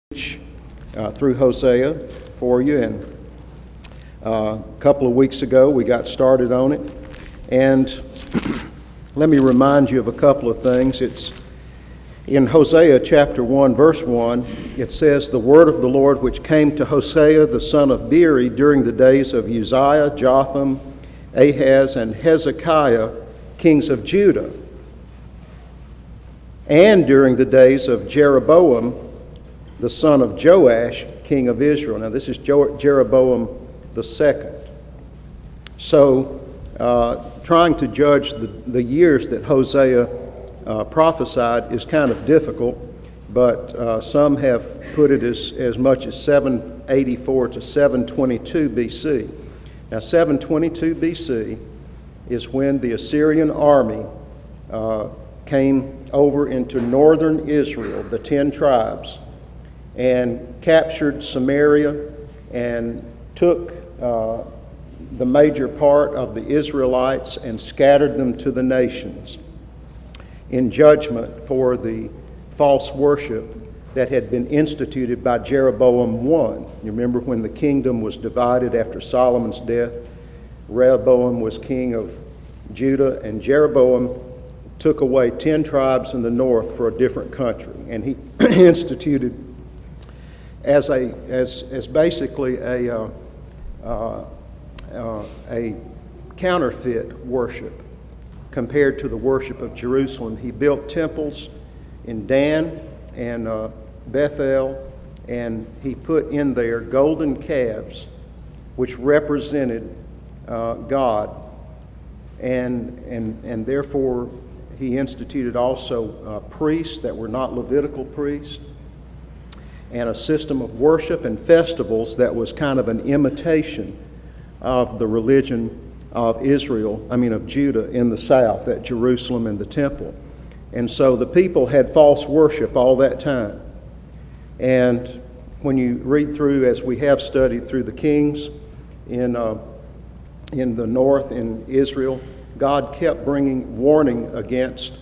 Through Hosea for you, and a couple of weeks ago we got started on it. And let me remind you of a couple of things. It's in Hosea chapter 1, verse 1. It says, "The word of the Lord which came to Hosea the son of Beeri during the days of Uzziah, Jotham, Ahaz, and Hezekiah, kings of Judah, and during the days of Jeroboam, the son of Joash, king of Israel." Now this is Jeroboam the second. So trying to judge the years that Hosea prophesied is kind of difficult, but some have put it as much as 784 to 722 BC. Now 722 BC is when the Assyrian army came over into northern Israel, the 10 tribes, and captured Samaria and took the major part of the Israelites and scattered them to the nations in judgment for the false worship that had been instituted by Jeroboam I. You remember when the kingdom was divided after Solomon's death? Rehoboam was king of Judah, and Jeroboam took away 10 tribes in the north for a different country, and he instituted as basically a counterfeit worship compared to the worship of Jerusalem. He built temples in Dan and Bethel, and he put in there golden calves which represented God, and therefore he instituted also priests that were not Levitical priests, and a system of worship and festivals that was kind of an imitation of the religion of of Judah in the south, at Jerusalem and the temple. And so the people had false worship all that time. And when you read through, as we have studied through the kings in the north in Israel, God kept bringing warning against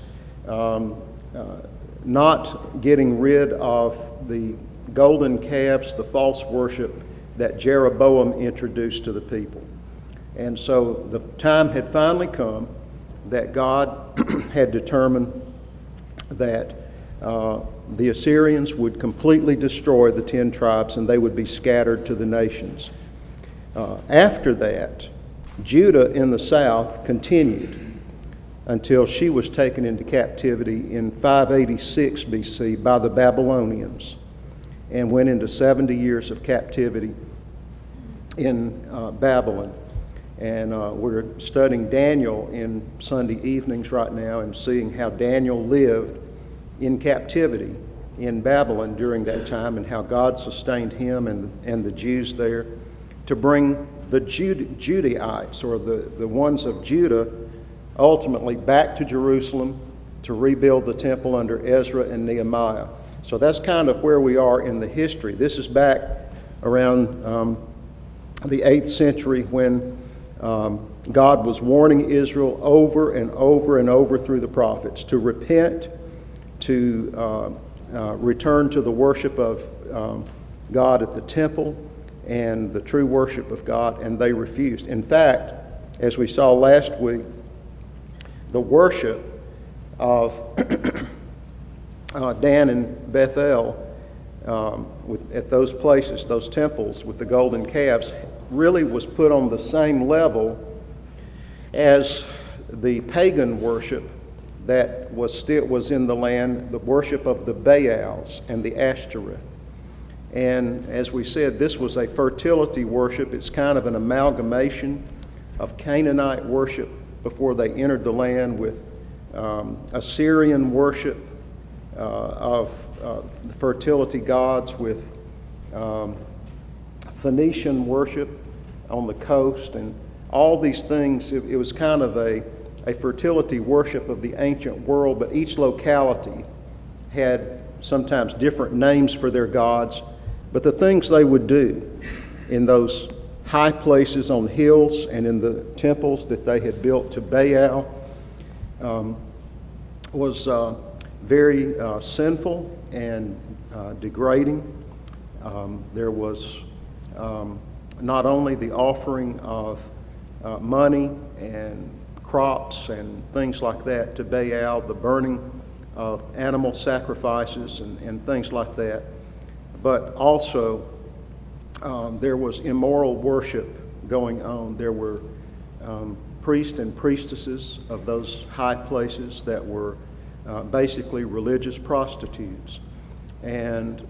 not getting rid of the golden calves, the false worship that Jeroboam introduced to the people. And so the time had finally come that God had determined that the Assyrians would completely destroy the 10 tribes and they would be scattered to the nations. After that, Judah in the south continued until she was taken into captivity in 586 BC by the Babylonians, and went into 70 years of captivity in Babylon. And we're studying Daniel in Sunday evenings right now and seeing how Daniel lived in captivity in Babylon during that time, and how God sustained him and the Jews there to bring the Judaites, or the ones of Judah, ultimately back to Jerusalem to rebuild the temple under Ezra and Nehemiah. So that's kind of where we are in the history. This is back around the 8th century when God was warning Israel over and over and over through the prophets to repent, to return to the worship of God at the temple and the true worship of God, and they refused. In fact, as we saw last week, the worship of Dan and Bethel, at those places, those temples with the golden calves, really was put on the same level as the pagan worship that was in the land, the worship of the Baals and the Ashtoreth. And as we said, this was a fertility worship. It's kind of an amalgamation of Canaanite worship before they entered the land with Assyrian worship of the fertility gods, with Phoenician worship on the coast, and all these things. It was kind of a fertility worship of the ancient world, but each locality had sometimes different names for their gods. But the things they would do in those high places on hills and in the temples that they had built to Baal was very sinful and degrading. There was not only the offering of money and crops and things like that to Baal, the burning of animal sacrifices and things like that, but also there was immoral worship going on. There were priests and priestesses of those high places that were basically religious prostitutes. And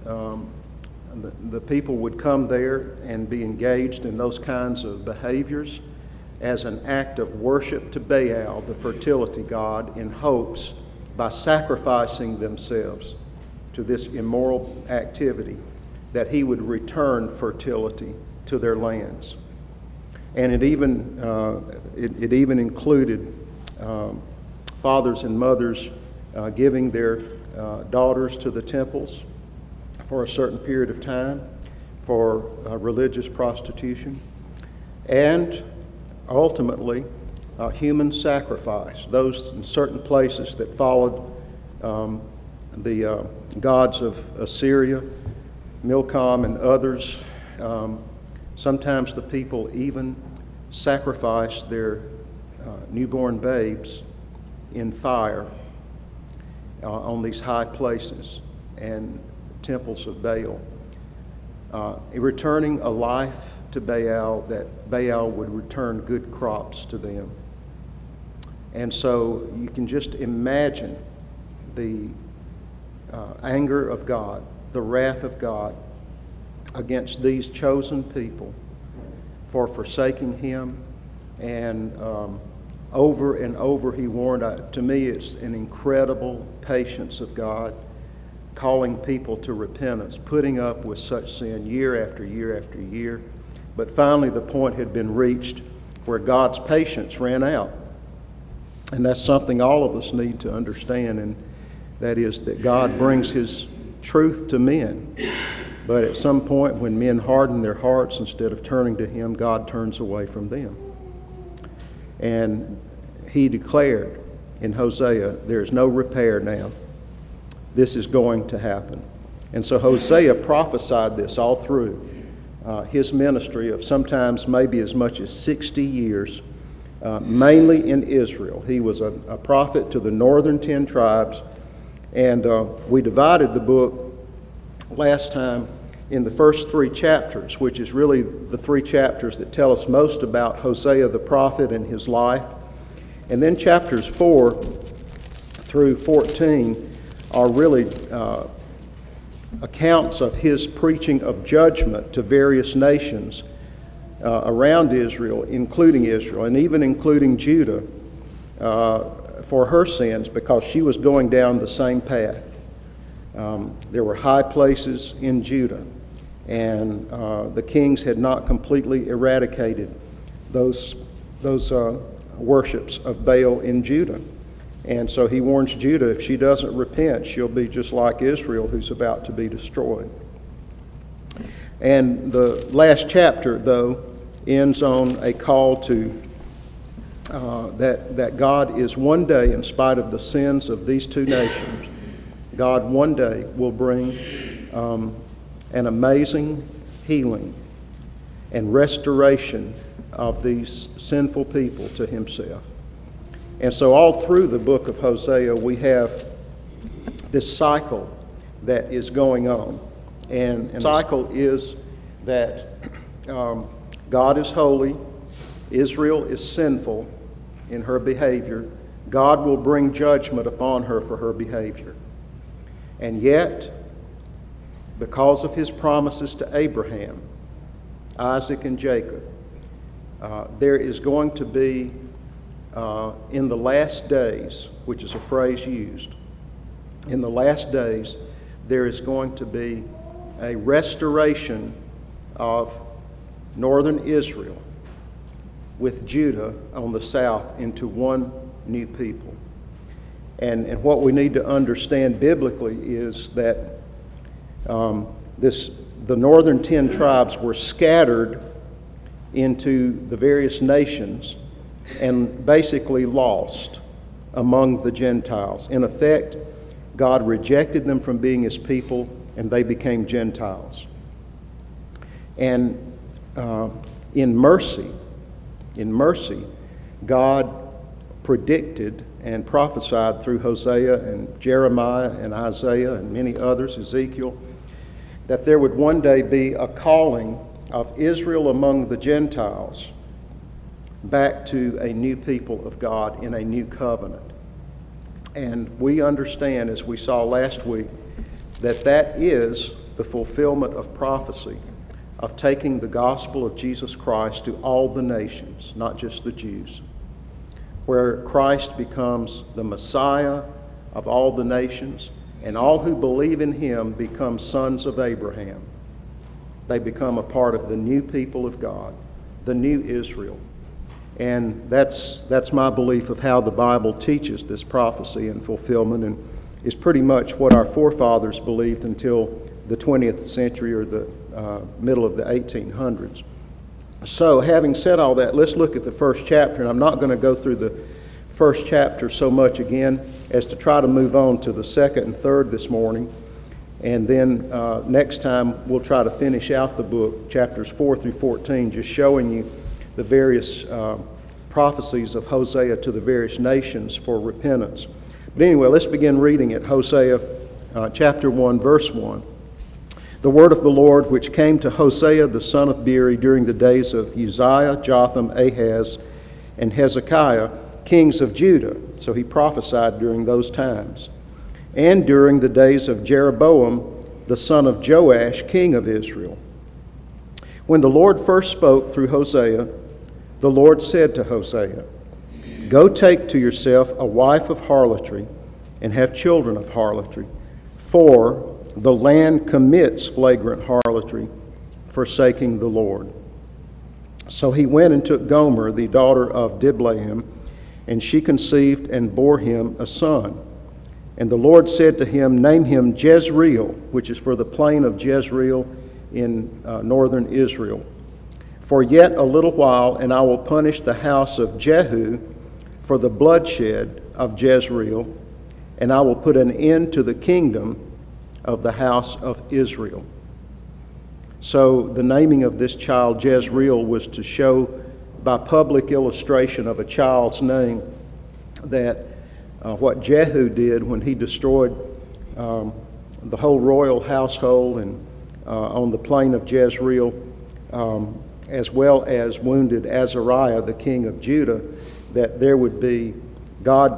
the people would come there and be engaged in those kinds of behaviors as an act of worship to Baal, the fertility god, in hopes, by sacrificing themselves to this immoral activity, that he would return fertility to their lands. And it even included fathers and mothers giving their daughters to the temples for a certain period of time for religious prostitution, and ultimately human sacrifice. Those in certain places that followed the gods of Assyria, Milcom and others, sometimes the people even sacrificed their newborn babes in fire on these high places and temples of Baal, returning a life to Baal, that Baal would return good crops to them. And so you can just imagine the anger of God, the wrath of God against these chosen people for forsaking him. And over and over he warned. To me, it's an incredible patience of God, calling people to repentance, putting up with such sin year after year after year. But finally the point had been reached where God's patience ran out. And that's something all of us need to understand, and that is that God brings his truth to men. But at some point when men harden their hearts, instead of turning to him, God turns away from them. And he declared in Hosea, there's no repair now. This is going to happen. And so Hosea prophesied this all through his ministry of sometimes maybe as much as 60 years, mainly in Israel. He was a prophet to the northern 10 tribes. And we divided the book last time in the first 3 chapters, which is really the 3 chapters that tell us most about Hosea the prophet and his life. And then chapters 4 through 14 are really accounts of his preaching of judgment to various nations around Israel, including Israel, and even including Judah, for her sins, because she was going down the same path. There were high places in Judah, and the kings had not completely eradicated those worships of Baal in Judah. And so he warns Judah, if she doesn't repent, she'll be just like Israel, who's about to be destroyed. And the last chapter, though, ends on a call to that God is one day, in spite of the sins of these 2 nations, God one day will bring an amazing healing and restoration of these sinful people to himself. And so all through the book of Hosea, we have this cycle that is going on. And the cycle is that God is holy, Israel is sinful in her behavior. God will bring judgment upon her for her behavior. And yet, because of his promises to Abraham, Isaac, and Jacob, there is going to be, in the last days, which is a phrase used, in the last days, there is going to be a restoration of northern Israel with Judah on the south into one new people. And what we need to understand biblically is that the northern 10 tribes were scattered into the various nations and basically lost among the Gentiles. In effect, God rejected them from being his people, and they became Gentiles. And in mercy, God predicted and prophesied through Hosea and Jeremiah and Isaiah and many others, Ezekiel, that there would one day be a calling of Israel among the Gentiles back to a new people of God in a new covenant. And we understand, as we saw last week, that that is the fulfillment of prophecy, of taking the gospel of Jesus Christ to all the nations, not just the Jews, where Christ becomes the Messiah of all the nations, and all who believe in him become sons of Abraham. They become a part of the new people of God, the new Israel. And that's my belief of how the Bible teaches this prophecy and fulfillment, and is pretty much what our forefathers believed until the 20th century or the middle of the 1800s. So having said all that, let's look at the first chapter. And I'm not going to go through the first chapter so much again as to try to move on to the second and third this morning. And then next time we'll try to finish out the book, chapters 4 through 14, just showing you the various prophecies of Hosea to the various nations for repentance. But anyway, let's begin reading at Hosea chapter 1, verse 1. The word of the Lord which came to Hosea the son of Beeri during the days of Uzziah, Jotham, Ahaz, and Hezekiah, kings of Judah. So he prophesied during those times. And during the days of Jeroboam, the son of Joash, king of Israel. When the Lord first spoke through Hosea, the Lord said to Hosea, "Go take to yourself a wife of harlotry, and have children of harlotry, for the land commits flagrant harlotry, forsaking the Lord." So he went and took Gomer, the daughter of Diblaim, and she conceived and bore him a son. And the Lord said to him, "Name him Jezreel," which is for the plain of Jezreel in northern Israel. "For yet a little while, and I will punish the house of Jehu for the bloodshed of Jezreel, and I will put an end to the kingdom of the house of Israel." So the naming of this child Jezreel was to show by public illustration of a child's name that what Jehu did when he destroyed the whole royal household and on the plain of Jezreel, as well as wounded Azariah, the king of Judah, that there would be, God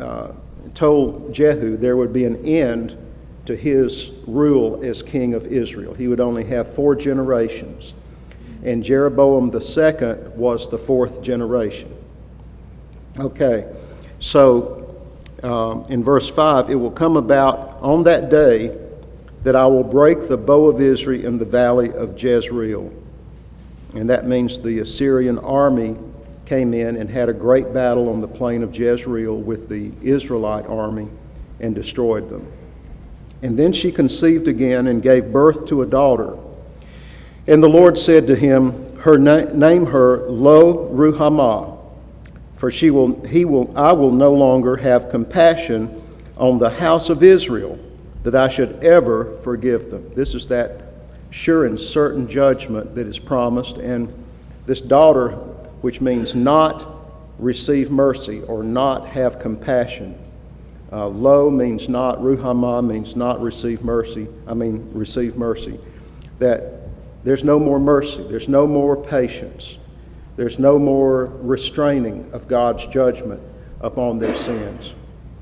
told Jehu there would be an end to his rule as king of Israel. He would only have 4 generations. And Jeroboam the second was the 4th generation. Okay, so in verse 5, "It will come about on that day that I will break the bow of Israel in the valley of Jezreel." And that means the Assyrian army came in and had a great battle on the plain of Jezreel with the Israelite army and destroyed them. "And then she conceived again and gave birth to a daughter. And the Lord said to him, name her Lo Ruhamah, for I will no longer have compassion on the house of Israel, that I should ever forgive them." This is that sure and certain judgment that is promised. And this daughter, which means not receive mercy or not have compassion. Lo means not, Ruhamah means not receive mercy. Receive mercy. That there's no more mercy. There's no more patience. There's no more restraining of God's judgment upon their sins.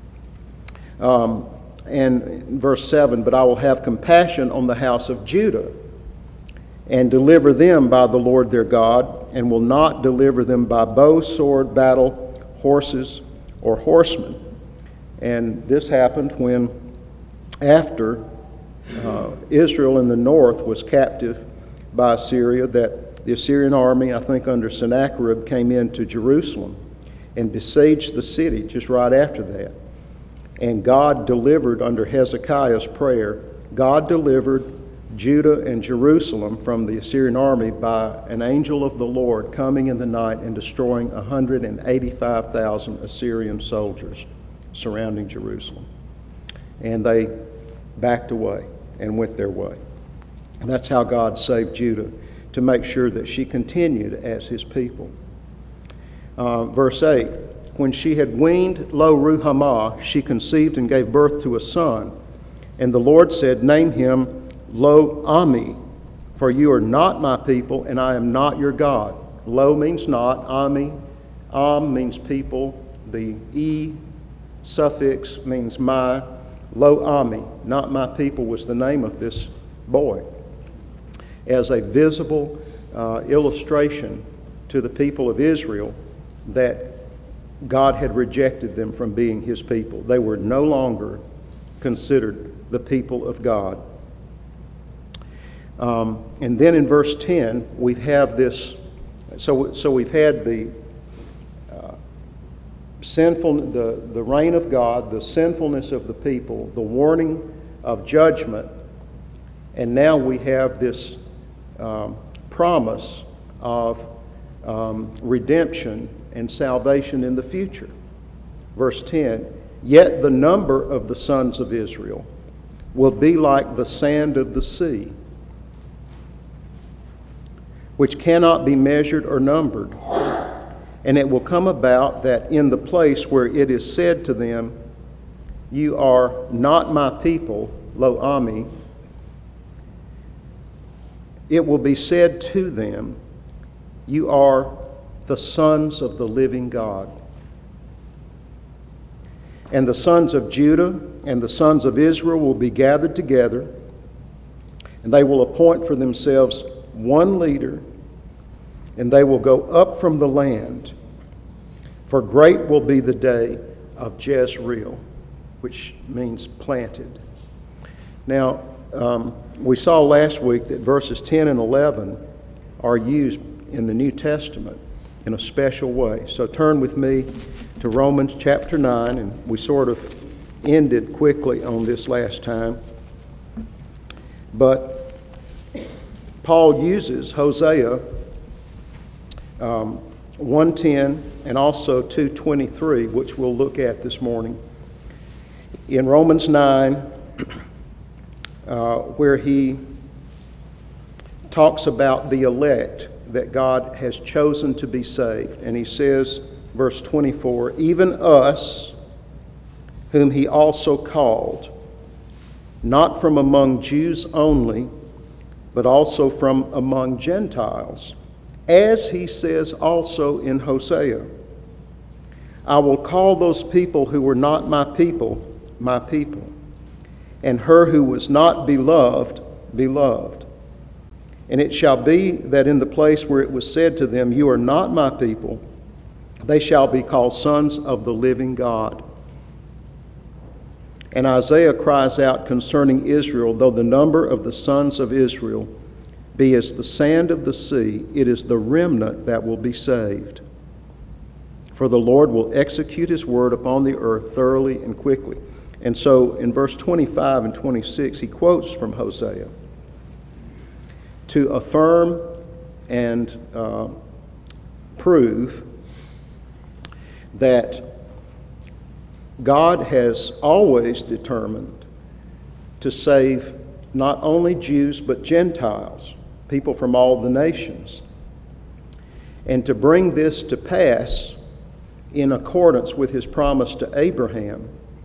And in verse 7, "But I will have compassion on the house of Judah, and deliver them by the Lord their God, and will not deliver them by bow, sword, battle, horses, or horsemen." And this happened when, after Israel in the north was captive by Assyria, that the Assyrian army, I think under Sennacherib, came into Jerusalem and besieged the city just right after that. And God delivered, under Hezekiah's prayer, God delivered Judah and Jerusalem from the Assyrian army by an angel of the Lord coming in the night and destroying 185,000 Assyrian soldiers surrounding Jerusalem. And they backed away and went their way. And that's how God saved Judah. to make sure that she continued as his people. Verse 8, when she had weaned Lo-ruhamah, she conceived and gave birth to a son. And the Lord said, name him Lo-Ami, for you are not my people, and I am not your God. Lo means not, Ami, Am means people, the E suffix means my. Lo-Ami, not my people, was the name of this boy, as a visible illustration to the people of Israel that God had rejected them from being his people. They were no longer considered the people of God. And then in verse 10, we have this, so we've had the the reign of God, the sinfulness of the people, the warning of judgment, and now we have this promise of redemption and salvation in the future. Verse 10, yet the number of the sons of Israel will be like the sand of the sea, which cannot be measured or numbered. And it will come about that in the place where it is said to them, you are not my people, Lo-Ami, it will be said to them, you are the sons of the living God. And the sons of Judah and the sons of Israel will be gathered together, and they will appoint for themselves one leader, and they will go up from the land. For great will be the day of Jezreel, which means planted. Now, we saw last week that verses 10 and 11 are used in the New Testament in a special way. So turn with me to Romans chapter 9, and we sort of ended quickly on this last time. But Paul uses Hosea 1:10 and also 2:23, which we'll look at this morning. In Romans 9, where he talks about the elect that God has chosen to be saved. And he says, verse 24, even us, whom he also called, not from among Jews only, but also from among Gentiles, as he says also in Hosea, I will call those people who were not my people, and her who was not beloved, beloved. And it shall be that in the place where it was said to them, you are not my people, they shall be called sons of the living God. And Isaiah cries out concerning Israel, though the number of the sons of Israel be as the sand of the sea, it is the remnant that will be saved. For the Lord will execute his word upon the earth thoroughly and quickly. And so in verse 25 and 26, he quotes from Hosea to affirm and prove that God has always determined to save not only Jews but Gentiles, people from all the nations. And to bring this to pass in accordance with his promise to Abraham,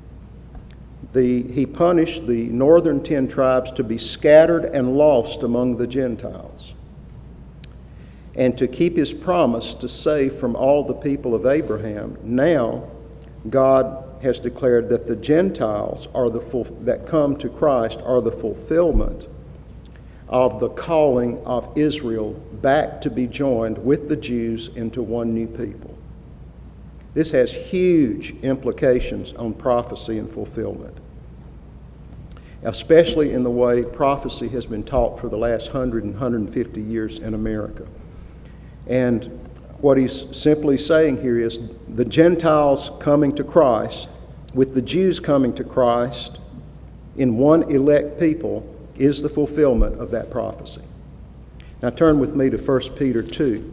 he punished the northern 10 tribes to be scattered and lost among the Gentiles. And to keep his promise to save from all the people of Abraham, now God has declared that the Gentiles are that come to Christ are the fulfillment of the calling of Israel back to be joined with the Jews into one new people. This has huge implications on prophecy and fulfillment, especially in the way prophecy has been taught for the last 100 and 150 years in America. And what he's simply saying here is the Gentiles coming to Christ with the Jews coming to Christ in one elect people is the fulfillment of that prophecy. Now turn with me to 1 Peter 2.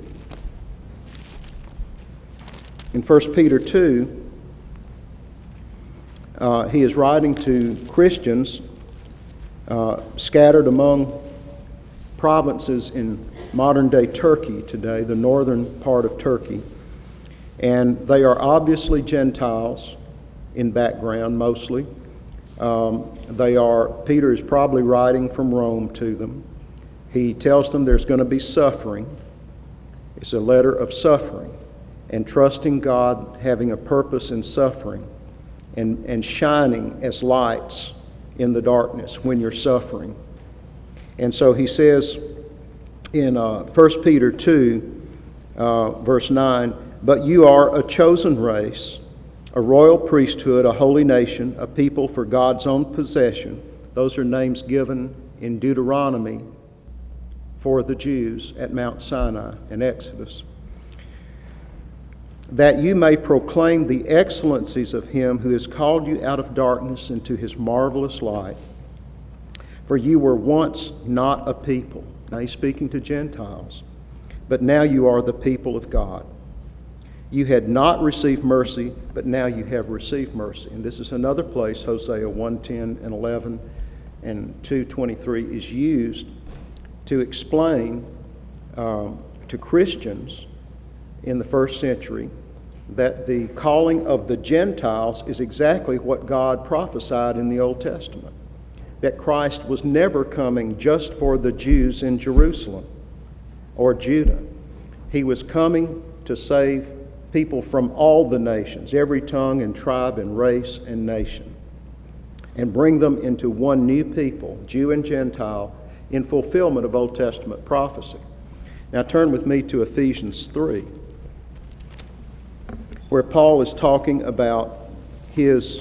In 1 Peter 2, he is writing to Christians scattered among provinces in modern-day Turkey today, the northern part of Turkey. And they are obviously Gentiles in background, mostly. Peter is probably writing from Rome to them. He tells them there's going to be suffering. It's a letter of suffering and trusting God, having a purpose in suffering and shining as lights in the darkness when you're suffering. And so he says in 1 Peter 2, verse 9, "But you are a chosen race, a royal priesthood, a holy nation, a people for God's own possession." Those are names given in Deuteronomy for the Jews at Mount Sinai in Exodus. "That you may proclaim the excellencies of him who has called you out of darkness into his marvelous light. For you were once not a people." Now he's speaking to Gentiles. "But now you are the people of God. You had not received mercy, but now you have received mercy." And this is another place, Hosea 1:10 and 11 and 2:23 is used to explain to Christians in the first century that the calling of the Gentiles is exactly what God prophesied in the Old Testament. That Christ was never coming just for the Jews in Jerusalem or Judah. He was coming to save people from all the nations, every tongue and tribe and race and nation, and bring them into one new people, Jew and Gentile, in fulfillment of Old Testament prophecy. Now turn with me to Ephesians 3, where Paul is talking about his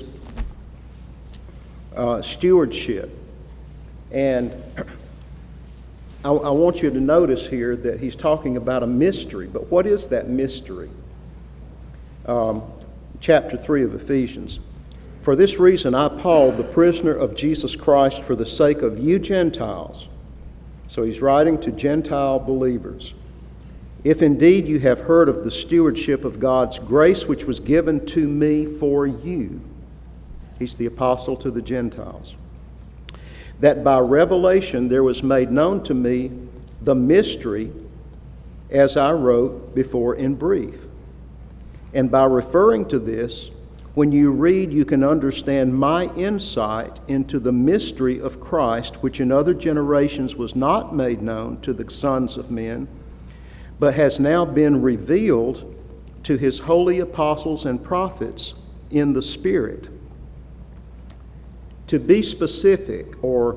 stewardship. And I want you to notice here that he's talking about a mystery. But what is that mystery? Chapter 3 of Ephesians. "For this reason I, Paul, the prisoner of Jesus Christ, for the sake of you Gentiles." So he's writing to Gentile believers. "If indeed you have heard of the stewardship of God's grace which was given to me for you." He's the apostle to the Gentiles. "That by revelation there was made known to me the mystery, as I wrote before in brief. And by referring to this, when you read, you can understand my insight into the mystery of Christ, which in other generations was not made known to the sons of men, but has now been revealed to his holy apostles and prophets in the Spirit." To be specific or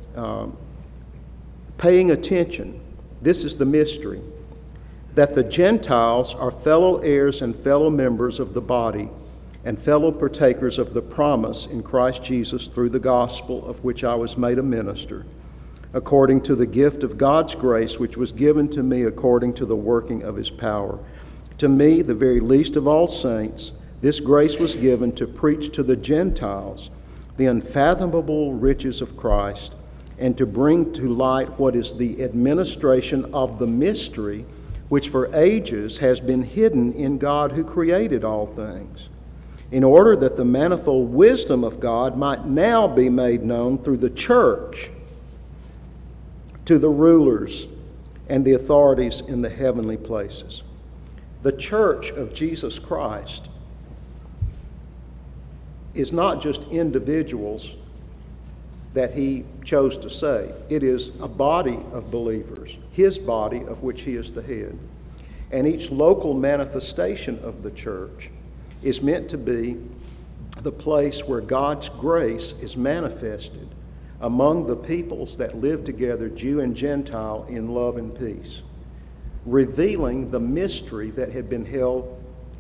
paying attention, this is the mystery, that the Gentiles are fellow heirs and fellow members of the body and fellow partakers of the promise in Christ Jesus through the gospel of which I was made a minister, according to the gift of God's grace which was given to me according to the working of his power. To me, the very least of all saints, this grace was given to preach to the Gentiles the unfathomable riches of Christ, and to bring to light what is the administration of the mystery which for ages has been hidden in God who created all things, in order that the manifold wisdom of God might now be made known through the church to the rulers and the authorities in the heavenly places. The church of Jesus Christ is not just individuals that he chose to save. It is a body of believers, his body of which he is the head. And each local manifestation of the church is meant to be the place where God's grace is manifested among the peoples that live together, Jew and Gentile, in love and peace, revealing the mystery that had been held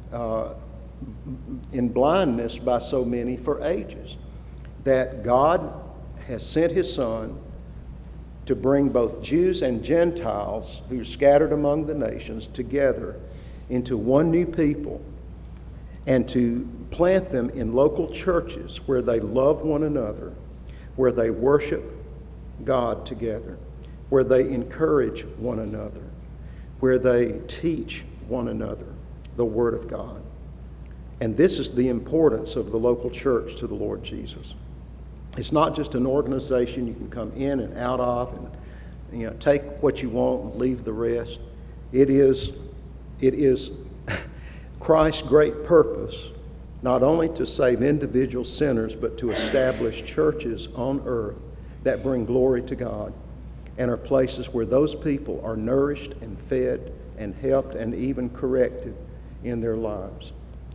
in blindness by so many for ages, that God has sent his Son to bring both Jews and Gentiles who are scattered among the nations together into one new people, and to plant them in local churches where they love one another, where they worship God together, where they encourage one another, where they teach one another the Word of God. And this is the importance of the local church to the Lord Jesus. It's not just an organization you can come in and out of take what you want and leave the rest. It is Christ's great purpose, not only to save individual sinners, but to establish churches on earth that bring glory to God and are places where those people are nourished and fed and helped and even corrected in their lives.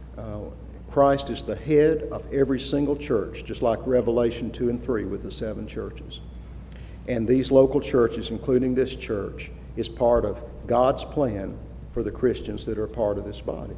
Christ is the head of every single church, just like Revelation 2 and 3 with the 7 churches. And these local churches, including this church, is part of God's plan for the Christians that are part of this body.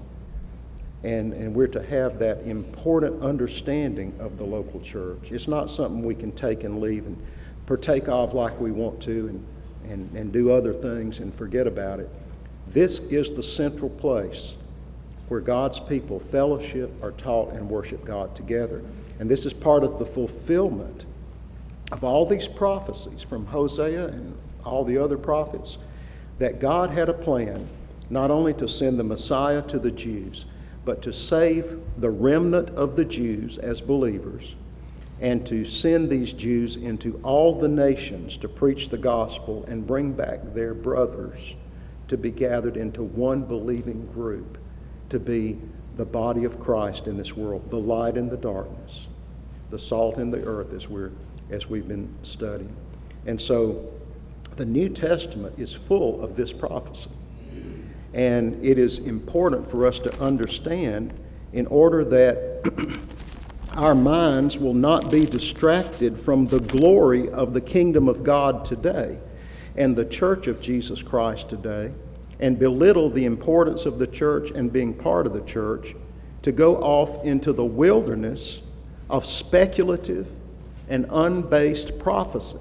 And we're to have that important understanding of the local church. It's not something we can take and leave and partake of like we want to and do other things and forget about it. This is the central place where God's people fellowship, are taught, and worship God together. And this is part of the fulfillment of all these prophecies from Hosea and all the other prophets, that God had a plan not only to send the Messiah to the Jews, but to save the remnant of the Jews as believers and to send these Jews into all the nations to preach the gospel and bring back their brothers to be gathered into one believing group, to be the body of Christ in this world, the light in the darkness, the salt in the earth as we've been studying. And so the New Testament is full of this prophecy. And it is important for us to understand in order that our minds will not be distracted from the glory of the kingdom of God today and the church of Jesus Christ today, and belittle the importance of the church and being part of the church, to go off into the wilderness of speculative and unbased prophecy,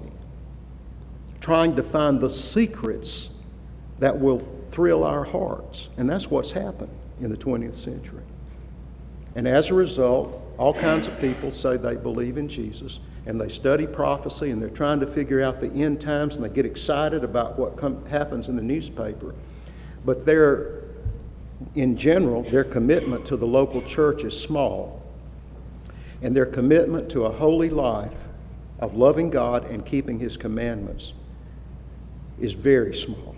trying to find the secrets that will thrill our hearts. And that's what's happened in the 20th century. And as a result, all kinds of people say they believe in Jesus, and they study prophecy, and they're trying to figure out the end times, and they get excited about what happens in the newspaper. But in general, their commitment to the local church is small. And their commitment to a holy life of loving God and keeping His commandments is very small.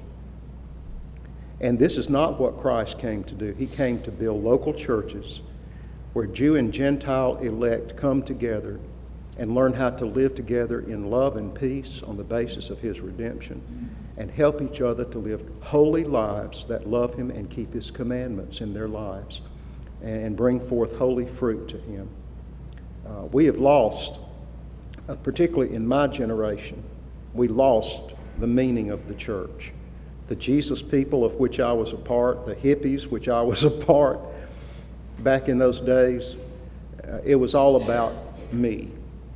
And this is not what Christ came to do. He came to build local churches where Jew and Gentile elect come together and learn how to live together in love and peace on the basis of His redemption, and help each other to live holy lives that love Him and keep His commandments in their lives and bring forth holy fruit to Him. We have lost, particularly in my generation, we lost the meaning of the church. The Jesus people of which I was a part, the hippies which I was a part, back in those days, it was all about me.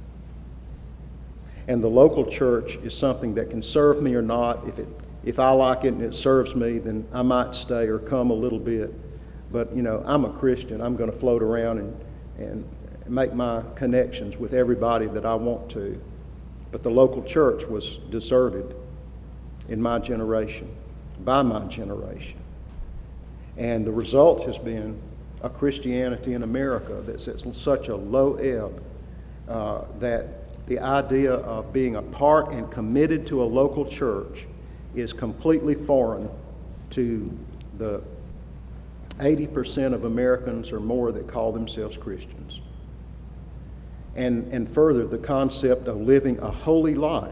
And the local church is something that can serve me or not. If I like it and it serves me, then I might stay or come a little bit. But, I'm a Christian. I'm going to float around and make my connections with everybody that I want to. But the local church was deserted in my generation, by my generation. And the result has been a Christianity in America that's at such a low ebb that the idea of being a part and committed to a local church is completely foreign to the 80% of Americans or more that call themselves Christians. And further, the concept of living a holy life,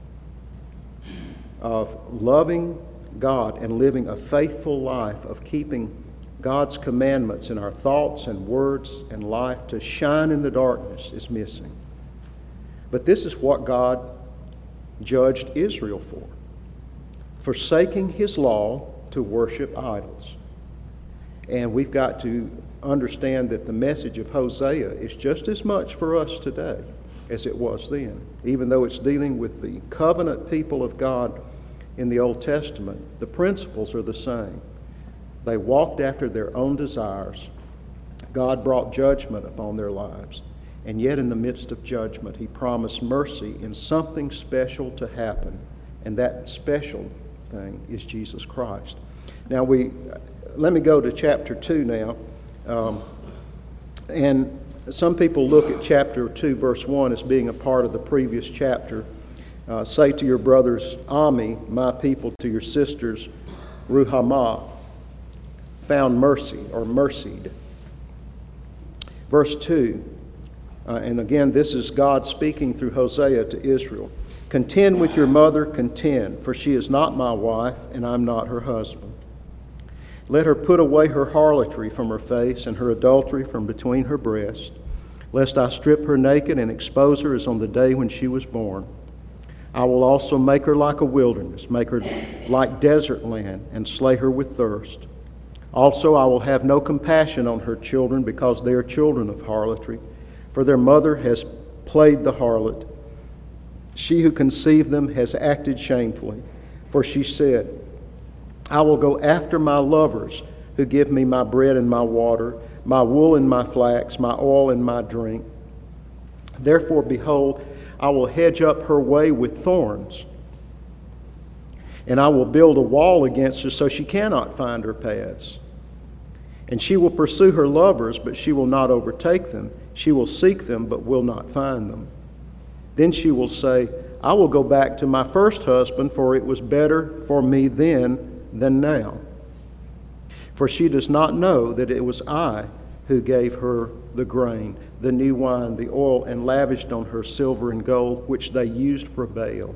of loving God and living a faithful life, of keeping God's commandments in our thoughts and words and life to shine in the darkness, is missing. But this is what God judged Israel for: forsaking His law to worship idols. And we've got to understand that the message of Hosea is just as much for us today as it was then. Even though it's dealing with the covenant people of God in the Old Testament, the principles are the same. They walked after their own desires. God brought judgment upon their lives. And yet in the midst of judgment, He promised mercy in something special to happen. And that special thing is Jesus Christ. Now let me go to chapter 2 now. And some people look at chapter 2, verse 1 as being a part of the previous chapter. Say to your brothers, Ami, my people, to your sisters, Ruhamah, found mercy or mercied. Verse 2, and again, this is God speaking through Hosea to Israel. Contend with your mother, contend, for she is not my wife, and I'm not her husband. Let her put away her harlotry from her face and her adultery from between her breasts, lest I strip her naked and expose her as on the day when she was born. I will also make her like a wilderness, make her like desert land, and slay her with thirst. Also I will have no compassion on her children, because they are children of harlotry, for their mother has played the harlot. She who conceived them has acted shamefully, for she said, I will go after my lovers who give me my bread and my water, my wool and my flax, my oil and my drink. Therefore, behold, I will hedge up her way with thorns, and I will build a wall against her so she cannot find her paths. And she will pursue her lovers, but she will not overtake them. She will seek them, but will not find them. Then she will say, I will go back to my first husband, for it was better for me then than now. For she does not know that it was I who gave her the grain, the new wine, the oil, and lavished on her silver and gold, which they used for Baal.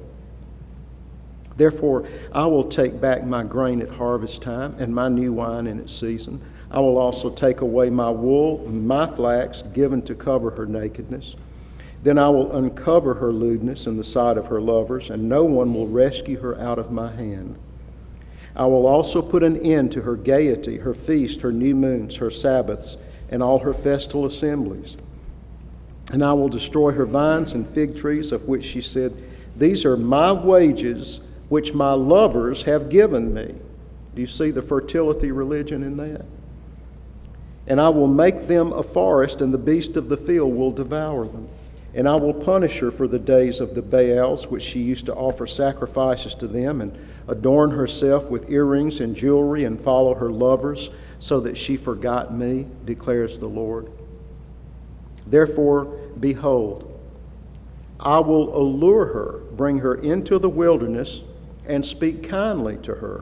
Therefore, I will take back my grain at harvest time, and my new wine in its season. I will also take away my wool, my flax, given to cover her nakedness. Then I will uncover her lewdness in the sight of her lovers, and no one will rescue her out of my hand. I will also put an end to her gaiety, her feast, her new moons, her Sabbaths, and all her festal assemblies. And I will destroy her vines and fig trees, of which she said, These are my wages, which my lovers have given me. Do you see the fertility religion in that? And I will make them a forest, and the beast of the field will devour them. And I will punish her for the days of the Baals, which she used to offer sacrifices to them, and adorn herself with earrings and jewelry, and follow her lovers, so that she forgot me, declares the Lord. Therefore, behold, I will allure her, bring her into the wilderness, and speak kindly to her.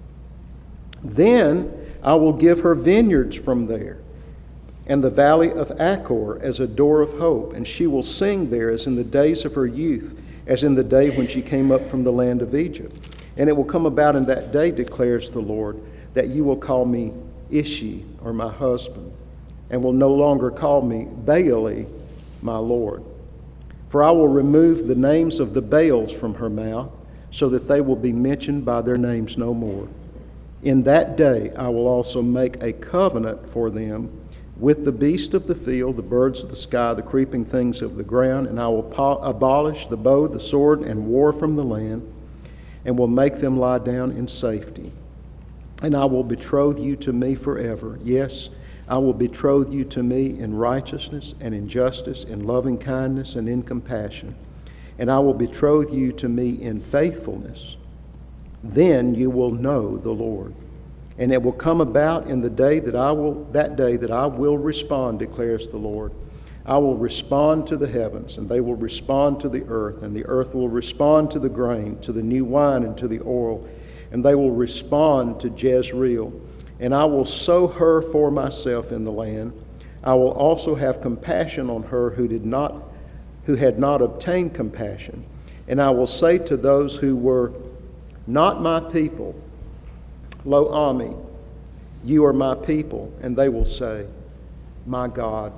Then I will give her vineyards from there, and the valley of Achor as a door of hope, and she will sing there as in the days of her youth, as in the day when she came up from the land of Egypt. And it will come about in that day, declares the Lord, that you will call me Ishi, or my husband, and will no longer call me Baali, my Lord. For I will remove the names of the Baals from her mouth, so that they will be mentioned by their names no more. In that day I will also make a covenant for them with the beast of the field, the birds of the sky, the creeping things of the ground, and I will abolish the bow, the sword, and war from the land, and will make them lie down in safety. And I will betroth you to me forever. Yes, I will betroth you to me in righteousness and in justice, in loving kindness and in compassion. And I will betroth you to me in faithfulness. Then you will know the Lord. And it will come about in that day that I will respond, declares the Lord. I will respond to the heavens, and they will respond to the earth, and the earth will respond to the grain, to the new wine, and to the oil, and they will respond to Jezreel. And I will sow her for myself in the land. I will also have compassion on her who had not obtained compassion. And I will say to those who were not my people, Lo Ami, you are my people, and they will say, my God.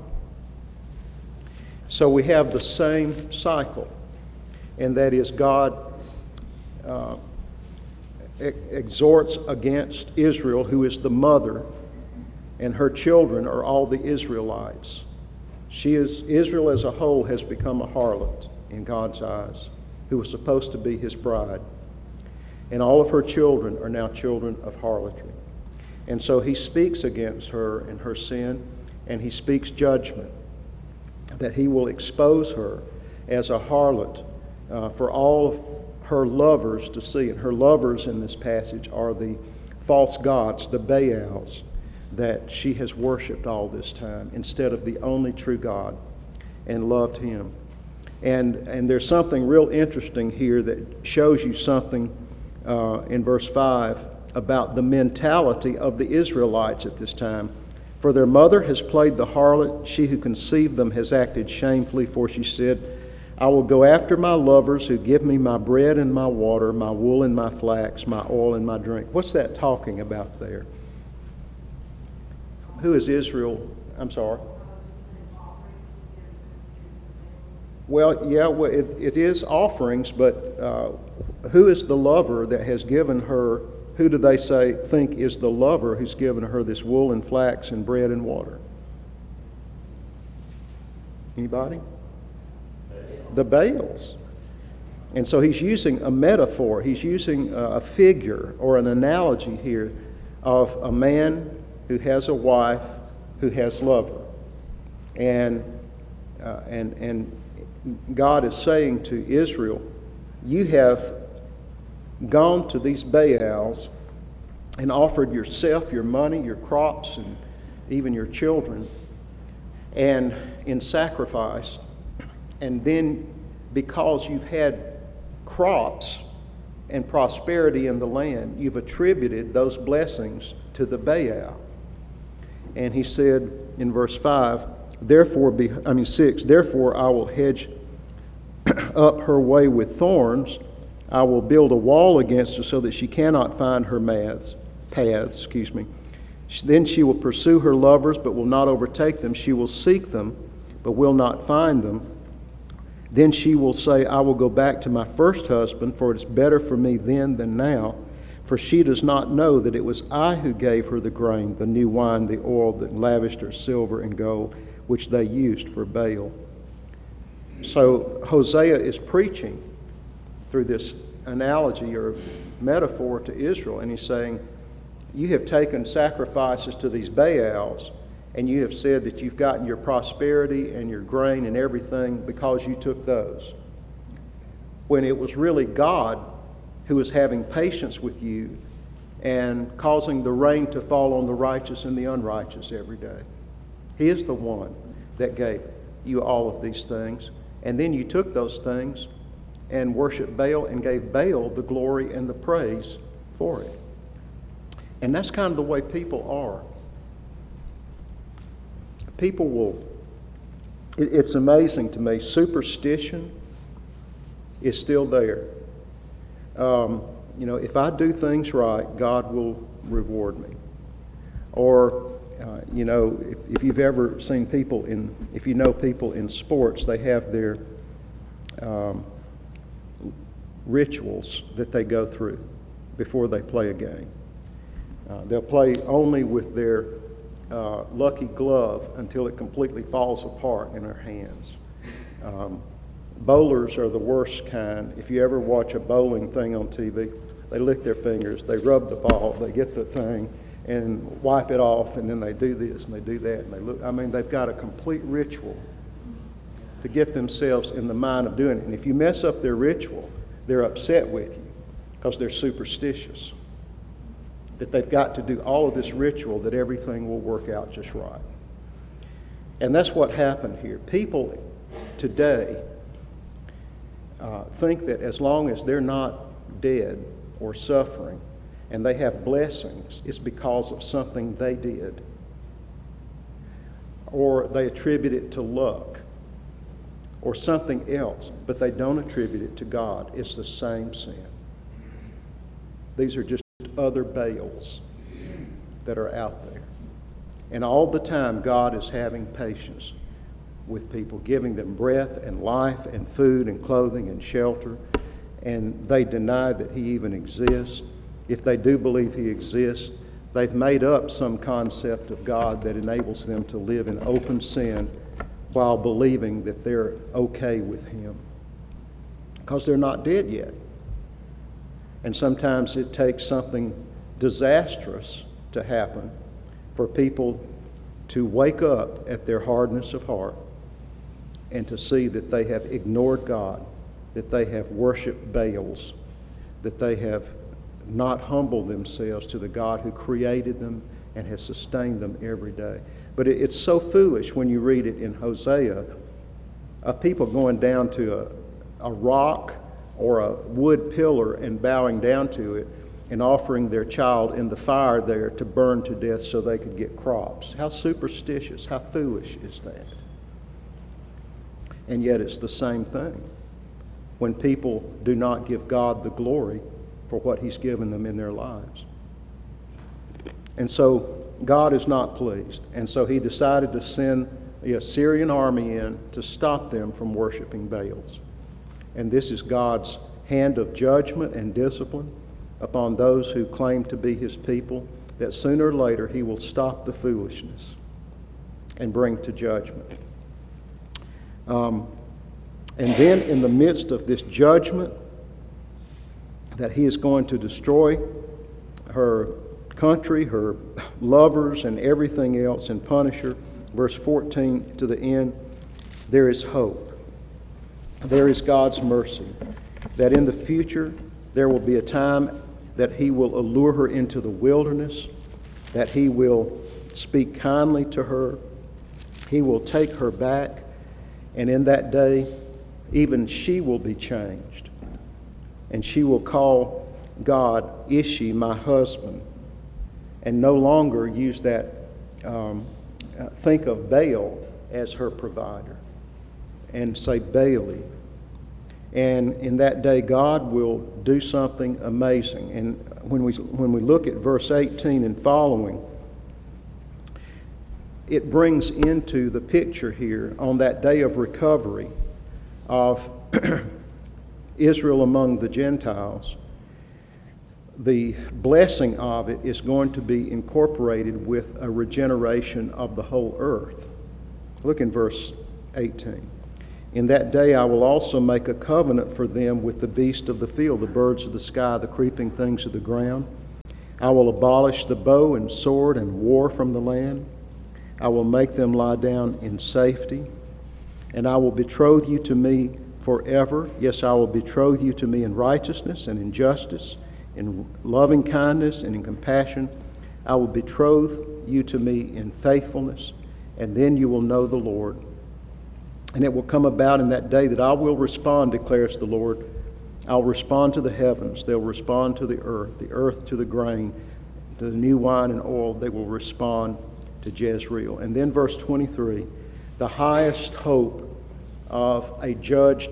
So we have the same cycle, and that is God exhorts against Israel, who is the mother, and her children are all the Israelites. Israel as a whole has become a harlot in God's eyes, who was supposed to be his bride. And all of her children are now children of harlotry. And so he speaks against her and her sin, and he speaks judgment, that he will expose her as a harlot for all of her lovers to see. And her lovers in this passage are the false gods, the Baals, that she has worshipped all this time instead of the only true God and loved him. And there's something real interesting here that shows you something in verse 5 about the mentality of the Israelites at this time. For their mother has played the harlot, she who conceived them has acted shamefully, for she said, I will go after my lovers who give me my bread and my water, my wool and my flax, my oil and my drink. What's that talking about there? Who is Israel? I'm sorry. Well, yeah, it is offerings, but who is the lover that has given her, who do they think is the lover who's given her this wool and flax and bread and water? Anybody? The Baals. And so he's using a metaphor, he's using a figure or an analogy here of a man who has a wife who has lover. And God is saying to Israel, you have gone to these Baals and offered yourself, your money, your crops, and even your children, and in sacrifice. And then because you've had crops and prosperity in the land, you've attributed those blessings to the Baal. And he said in verse 5, 6, therefore I will hedge up her way with thorns. I will build a wall against her so that she cannot find her paths. Then she will pursue her lovers, but will not overtake them. She will seek them, but will not find them. Then she will say, I will go back to my first husband, for it is better for me then than now. For she does not know that it was I who gave her the grain, the new wine, the oil, that lavished her silver and gold, which they used for Baal. So Hosea is preaching through this analogy or metaphor to Israel, and he's saying, you have taken sacrifices to these Baals, and you have said that you've gotten your prosperity and your grain and everything because you took those. When it was really God who was having patience with you and causing the rain to fall on the righteous and the unrighteous every day. He is the one that gave you all of these things. And then you took those things and worshiped Baal and gave Baal the glory and the praise for it. And that's kind of the way people are. People will, it's amazing to me, superstition is still there. If I do things right, God will reward me. Or, if you've ever seen people if you know people in sports, they have their rituals that they go through before they play a game. They'll play only with their lucky glove until it completely falls apart in their hands. Bowlers are the worst kind. If you ever watch a bowling thing on TV, they lick their fingers, they rub the ball, they get the thing and wipe it off, and then they do this and they do that, and they look. They've got a complete ritual to get themselves in the mind of doing it. And if you mess up their ritual, they're upset with you because they're superstitious. That they've got to do all of this ritual that everything will work out just right. And that's what happened here. People today think that as long as they're not dead or suffering and they have blessings, it's because of something they did. Or they attribute it to luck or something else, but they don't attribute it to God. It's the same sin. These are just other Baals that are out there. And all the time, God is having patience with people, giving them breath and life and food and clothing and shelter. And they deny that He even exists. If they do believe He exists, they've made up some concept of God that enables them to live in open sin while believing that they're okay with Him. Because they're not dead yet. And sometimes it takes something disastrous to happen for people to wake up at their hardness of heart and to see that they have ignored God, that they have worshiped Baals, that they have not humbled themselves to the God who created them and has sustained them every day. But it's so foolish when you read it in Hosea of people going down to a rock or a wood pillar and bowing down to it and offering their child in the fire there to burn to death so they could get crops. How superstitious, how foolish is that? And yet it's the same thing when people do not give God the glory for what He's given them in their lives. And so God is not pleased. And so He decided to send the Assyrian army in to stop them from worshiping Baals. And this is God's hand of judgment and discipline upon those who claim to be His people, that sooner or later He will stop the foolishness and bring to judgment. And then in the midst of this judgment that He is going to destroy her country, her lovers, and everything else and punish her, verse 14 to the end, there is hope. There is God's mercy, that in the future there will be a time that He will allure her into the wilderness, that He will speak kindly to her, He will take her back, and in that day even she will be changed. And she will call God Ishi, my husband, and no longer use that, think of Baal as her provider, and say Baali. And in that day, God will do something amazing. And when we look at verse 18 and following, it brings into the picture here on that day of recovery of Israel among the Gentiles. The blessing of it is going to be incorporated with a regeneration of the whole earth. Look in verse 18. In that day I will also make a covenant for them with the beasts of the field, the birds of the sky, the creeping things of the ground. I will abolish the bow and sword and war from the land. I will make them lie down in safety. And I will betroth you to me forever. Yes, I will betroth you to me in righteousness and in justice, in loving kindness and in compassion. I will betroth you to me in faithfulness, and then you will know the Lord. And it will come about in that day that I will respond, declares the Lord. I'll respond to the heavens. They'll respond to the earth to the grain, to the new wine and oil. They will respond to Jezreel. And then verse 23, the highest hope of a judged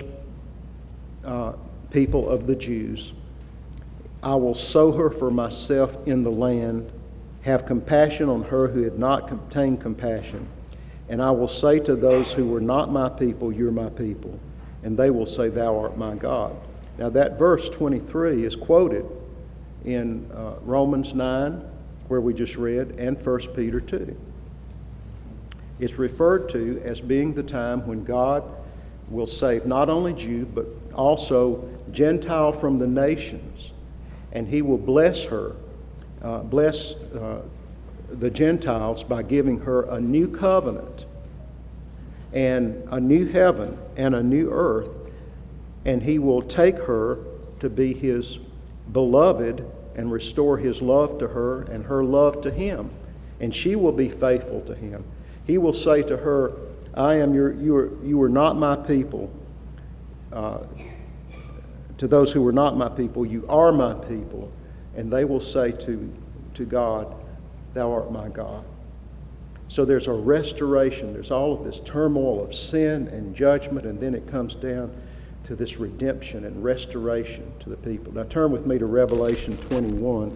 people of the Jews. I will sow her for myself in the land, have compassion on her who had not obtained compassion. And I will say to those who were not my people, you're my people. And they will say, thou art my God. Now that verse 23 is quoted in Romans 9, where we just read, and 1 Peter 2. It's referred to as being the time when God will save not only Jew, but also Gentile from the nations. And He will bless her, bless the Gentiles by giving her a new covenant and a new heaven and a new earth. And He will take her to be His beloved and restore His love to her and her love to Him. And she will be faithful to Him. He will say to her, you are not my people. To those who were not my people, you are my people. And they will say to God, thou art my God. So there's a restoration. There's all of this turmoil of sin and judgment, and then it comes down to this redemption and restoration to the people. Now turn with me to Revelation 21.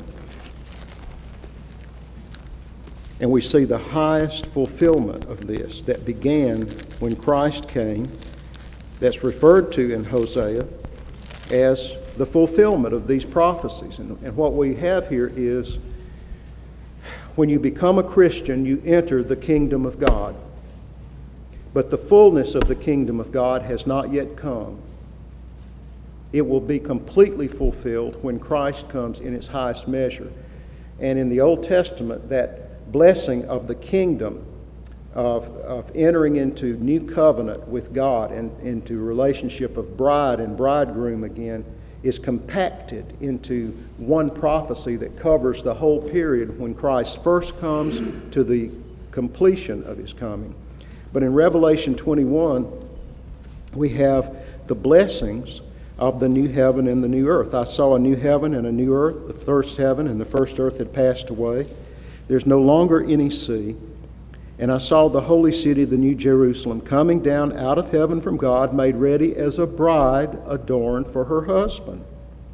And we see the highest fulfillment of this that began when Christ came, that's referred to in Hosea as the fulfillment of these prophecies. And what we have here is, when you become a Christian, you enter the kingdom of God. But the fullness of the kingdom of God has not yet come. It will be completely fulfilled when Christ comes in its highest measure. And in the Old Testament, that blessing of the kingdom, of entering into new covenant with God and into relationship of bride and bridegroom again, is compacted into one prophecy that covers the whole period when Christ first comes to the completion of His coming. But in Revelation 21, we have the blessings of the new heaven and the new earth. I saw a new heaven and a new earth. The first heaven and the first earth had passed away. There's no longer any sea. And I saw the holy city, the new Jerusalem, coming down out of heaven from God, made ready as a bride adorned for her husband.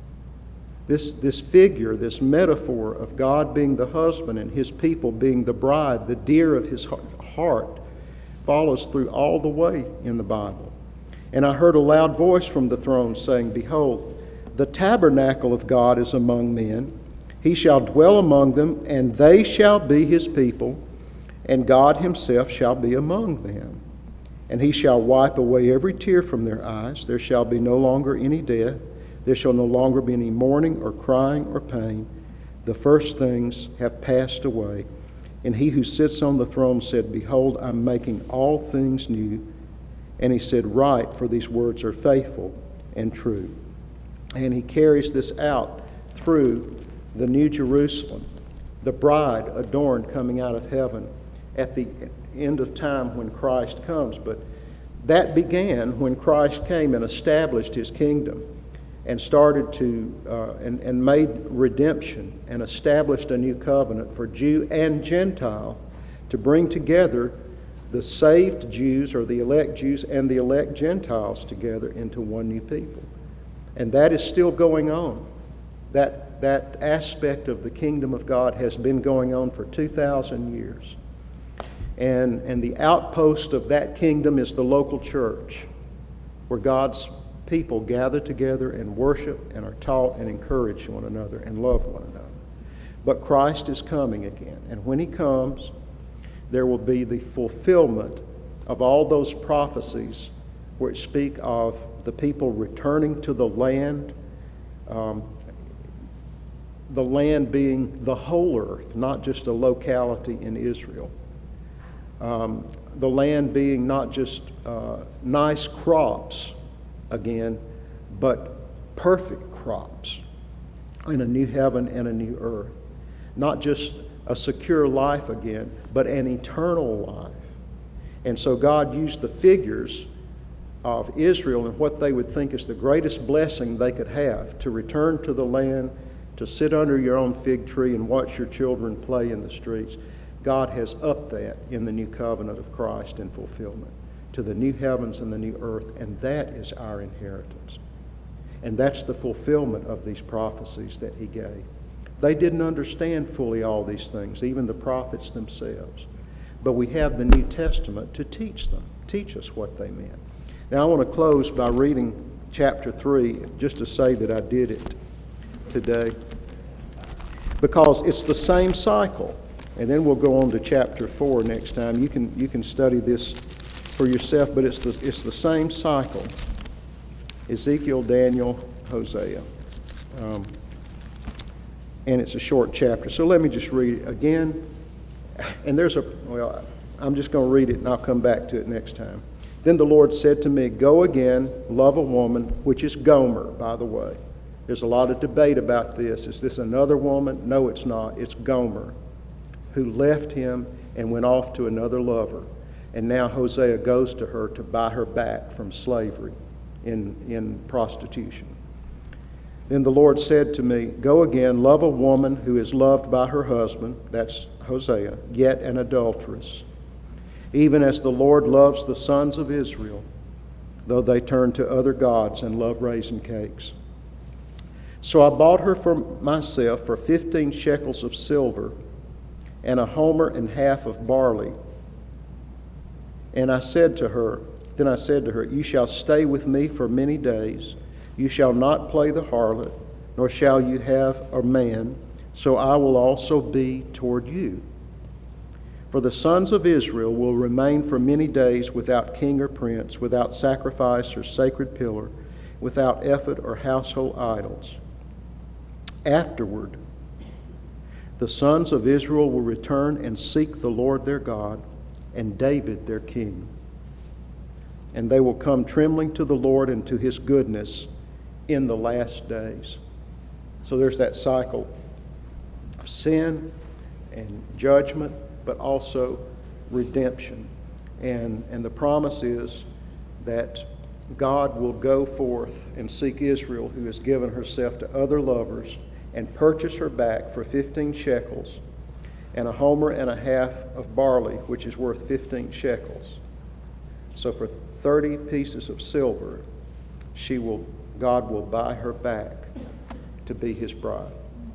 This figure, this metaphor of God being the husband and his people being the bride, the dear of his heart, follows through all the way in the Bible. And I heard a loud voice from the throne saying, "Behold, the tabernacle of God is among men. He shall dwell among them, and they shall be his people, and God himself shall be among them. And he shall wipe away every tear from their eyes. There shall be no longer any death. There shall no longer be any mourning or crying or pain. The first things have passed away." And he who sits on the throne said, "Behold, I'm making all things new." And he said, "Write, for these words are faithful and true." And he carries this out through the New Jerusalem, the bride adorned coming out of heaven at the end of time when Christ comes. But that began when Christ came and established his kingdom and started to and made redemption and established a new covenant for Jew and Gentile to bring together the saved Jews or the elect Jews and the elect Gentiles together into one new people. And that is still going on. That aspect of the kingdom of God has been going on for 2,000 years. And the outpost of that kingdom is the local church, where God's people gather together and worship and are taught and encourage one another and love one another. But Christ is coming again. And when he comes, there will be the fulfillment of all those prophecies which speak of the people returning to the land being the whole earth, not just a locality in Israel. The land being not just nice crops again, but perfect crops in a new heaven and a new earth. Not just a secure life again, but an eternal life. And so God used the figures of Israel and what they would think is the greatest blessing they could have, to return to the land, to sit under your own fig tree and watch your children play in the streets. God has upped that in the new covenant of Christ in fulfillment to the new heavens and the new earth, and that is our inheritance. And that's the fulfillment of these prophecies that he gave. They didn't understand fully all these things, even the prophets themselves. But we have the New Testament to teach us what they meant. Now I want to close by reading chapter 3, just to say that I did it today, because it's the same cycle. And then we'll go on to chapter 4 next time. You can study this for yourself, but it's the same cycle. Ezekiel, Daniel, Hosea. And it's a short chapter. So let me just read it again. And I'm just going to read it and I'll come back to it next time. Then the Lord said to me, "Go again, love a woman," which is Gomer, by the way. There's a lot of debate about this. Is this another woman? No, it's not. It's Gomer, who left him and went off to another lover. And now Hosea goes to her to buy her back from slavery in prostitution. Then the Lord said to me, "Go again, love a woman who is loved by her husband," that's Hosea, "yet an adulteress, even as the Lord loves the sons of Israel, though they turn to other gods and love raisin cakes. So I bought her for myself for 15 shekels of silver and a homer and half of barley. And I said to her, "You shall stay with me for many days. You shall not play the harlot, nor shall you have a man, so I will also be toward you. For the sons of Israel will remain for many days without king or prince, without sacrifice or sacred pillar, without ephod or household idols. Afterward, the sons of Israel will return and seek the Lord their God and David their king. And they will come trembling to the Lord and to his goodness in the last days." So there's that cycle of sin and judgment, but also redemption. And the promise is that God will go forth and seek Israel, who has given herself to other lovers, and purchase her back for 15 shekels, and a homer and a half of barley, which is worth 15 shekels. So for 30 pieces of silver, God will buy her back to be his bride.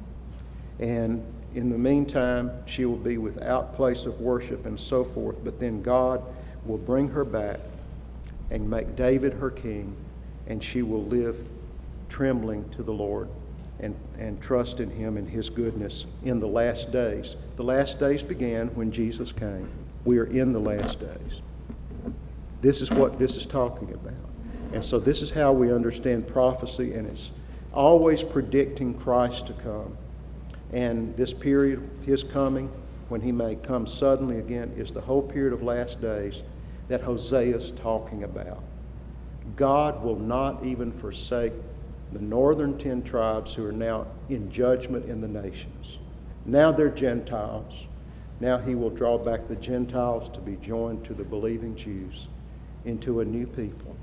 And in the meantime, she will be without place of worship and so forth, but then God will bring her back and make David her king, and she will live trembling to the Lord and trust in him and his goodness in the last days. The last days began when Jesus came. We are in the last days. This is what this is talking about. And so this is how we understand prophecy, and it's always predicting Christ to come. And this period of his coming, when he may come suddenly again, is the whole period of last days that Hosea is talking about. God will not even forsake the northern 10 tribes who are now in judgment in the nations. Now they're Gentiles. Now he will draw back the Gentiles to be joined to the believing Jews into a new people.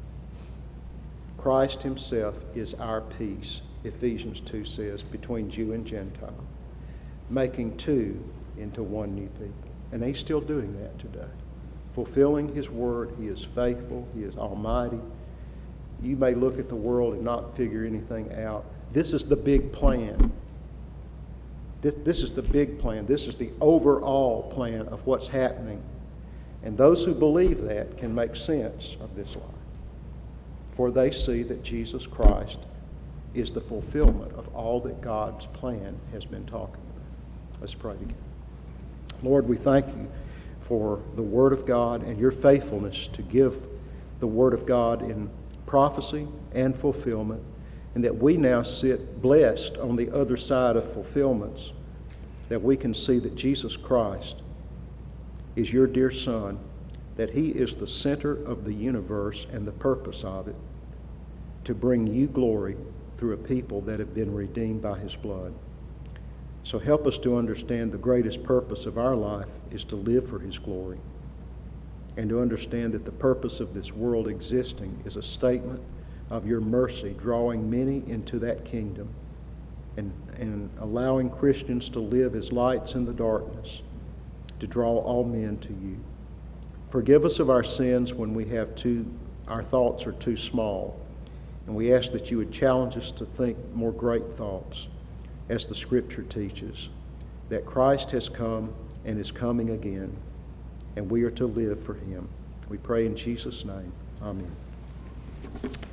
Christ himself is our peace, Ephesians 2 says, between Jew and Gentile, making two into one new people. And he's still doing that today. Fulfilling his word, he is faithful, he is almighty. You may look at the world and not figure anything out. This is the big plan. This is the big plan. This is the overall plan of what's happening. And those who believe that can make sense of this life. For they see that Jesus Christ is the fulfillment of all that God's plan has been talking about. Let's pray together. Lord, we thank you for the Word of God and your faithfulness to give the Word of God in prophecy and fulfillment, and that we now sit blessed on the other side of fulfillments, that we can see that Jesus Christ is your dear Son, that he is the center of the universe and the purpose of it, to bring you glory through a people that have been redeemed by his blood. So help us to understand the greatest purpose of our life is to live for his glory, and to understand that the purpose of this world existing is a statement of your mercy, drawing many into that kingdom and allowing Christians to live as lights in the darkness, to draw all men to you. Forgive us of our sins when our thoughts are too small, and we ask that you would challenge us to think more great thoughts, as the Scripture teaches, that Christ has come and is coming again, and we are to live for him. We pray in Jesus' name. Amen.